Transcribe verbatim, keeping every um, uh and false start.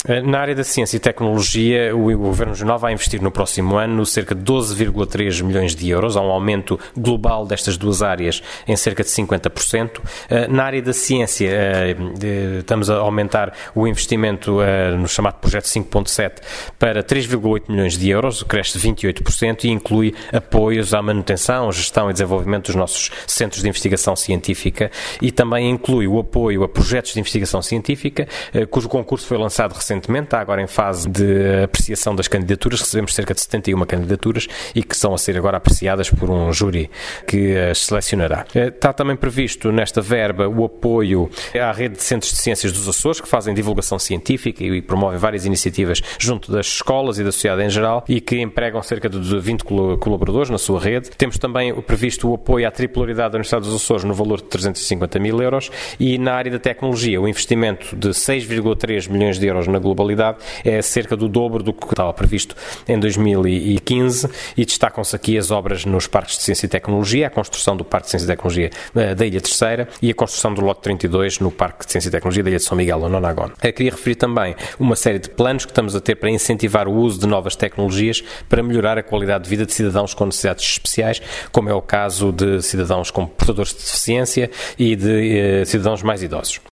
Na área da ciência e tecnologia, o Governo Regional vai investir no próximo ano cerca de doze vírgula três milhões de euros, há um aumento global destas duas áreas em cerca de cinquenta por cento. Na área da ciência, estamos a aumentar o investimento no chamado Projeto cinco ponto sete para três vírgula oito milhões de euros, cresce vinte e oito por cento e inclui apoios à manutenção, gestão e desenvolvimento dos nossos centros de investigação científica e também inclui o apoio a projetos de investigação científica, cujo concurso foi lançado recentemente, está agora em fase de apreciação das candidaturas, recebemos cerca de setenta e uma candidaturas e que estão a ser agora apreciadas por um júri que as selecionará. Está também previsto nesta verba o apoio à rede de centros de ciências dos Açores, que fazem divulgação científica e promovem várias iniciativas junto das escolas e da sociedade em geral e que empregam cerca de vinte colaboradores na sua rede. Temos também previsto o apoio à tripularidade da Universidade dos Açores no valor de trezentos e cinquenta mil euros e na área da tecnologia o investimento de seis vírgula três milhões de euros na globalidade é cerca do dobro do que estava previsto em dois mil e quinze e destacam-se aqui as obras nos parques de ciência e tecnologia, a construção do Parque de Ciência e Tecnologia da Ilha Terceira e a construção do lote trinta e dois no Parque de Ciência e Tecnologia da Ilha de São Miguel, no Nonagon. Eu queria referir também uma série de planos que estamos a ter para incentivar o uso de novas tecnologias para melhorar a qualidade de vida de cidadãos com necessidades especiais, como é o caso de cidadãos com portadores de deficiência e de eh, cidadãos mais idosos.